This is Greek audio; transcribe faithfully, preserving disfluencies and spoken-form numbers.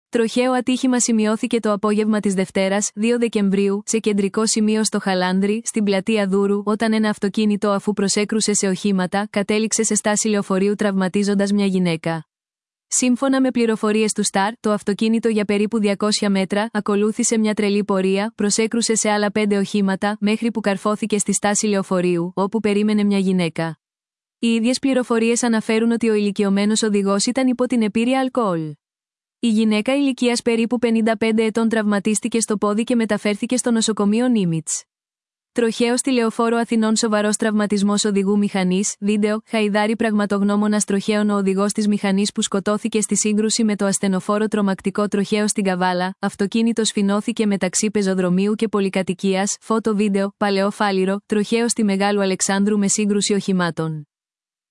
Τροχαίο ατύχημα σημειώθηκε το απόγευμα της Δευτέρας, δύο Δεκεμβρίου, σε κεντρικό σημείο στο Χαλάνδρι, στην πλατεία Δούρου, όταν ένα αυτοκίνητο, αφού προσέκρουσε σε οχήματα, κατέληξε σε στάση λεωφορείου τραυματίζοντας μια γυναίκα. Σύμφωνα με πληροφορίες του Σταρ, το αυτοκίνητο για περίπου διακόσια μέτρα ακολούθησε μια τρελή πορεία, προσέκρουσε σε άλλα πέντε οχήματα, μέχρι που καρφώθηκε στη στάση λεωφορείου, όπου περίμενε μια γυναίκα. Οι ίδιες πληροφορίες αναφέρουν ότι ο ηλικιωμένος οδηγός ήταν υπό την επήρεια αλκοόλ. Η γυναίκα ηλικίας περίπου πενήντα πέντε ετών τραυματίστηκε στο πόδι και μεταφέρθηκε στο νοσοκομείο Νίμιτς. Τροχαίο στη Λεωφόρο Αθηνών, σοβαρός τραυματισμός οδηγού μηχανής. Βίντεο: Χαϊδάρη πραγματογνώμονας τροχαίων. Ο οδηγός της μηχανής που σκοτώθηκε στη σύγκρουση με το ασθενοφόρο τρομακτικό τροχαίο στην Καβάλα. Αυτοκίνητο σφινώθηκε μεταξύ πεζοδρομίου και πολυκατοικίας. Φώτο βίντεο: Παλαιό Φάληρο. Τροχαίο στη Μεγάλου Αλεξάνδρου με σύγκρουση οχημάτων.